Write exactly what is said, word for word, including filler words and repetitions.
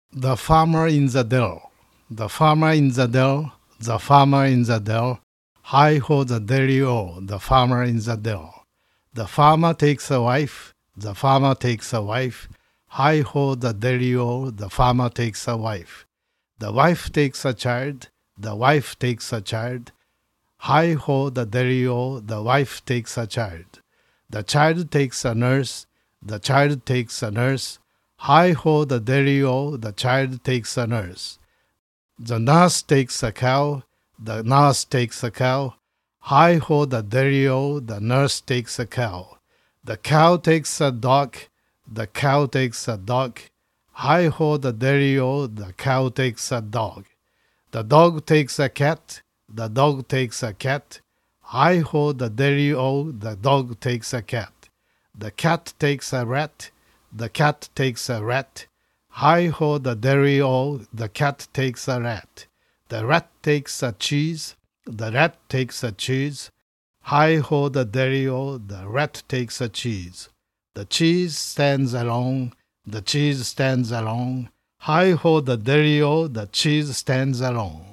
The farmer in the dell, the farmer in the dell, the farmer in the dell. Hi ho the dairy-o, the farmer in the dell. The farmer takes a wife, the farmer takes a wife. Hi ho the dairy-o, the farmer takes a wife. The wife takes a child, the wife takes a child. Hi ho the dairy-o, the wife takes a child. The child takes a nurse, the child takes a nurse. Hi ho the dairy-o, the child takes a nurse. The nurse takes a cow, the nurse takes a cow. Hi ho the dairy-o, the nurse takes a cow. The cow takes a dog, the cow takes a dog. Hi ho the dairy-o, the cow takes a dog. The dog takes a cat, the dog takes a cat. Hi ho the dairy-o, the dog takes a cat. The cat takes a rat, the cat takes a rat. Hi ho the dairy-o, the cat takes a rat. The rat takes a cheese, the rat takes a cheese. Hi ho the dairy-o, the rat takes a cheese. The cheese stands alone, the cheese stands alone. Hi ho the dairy-o, the cheese stands alone.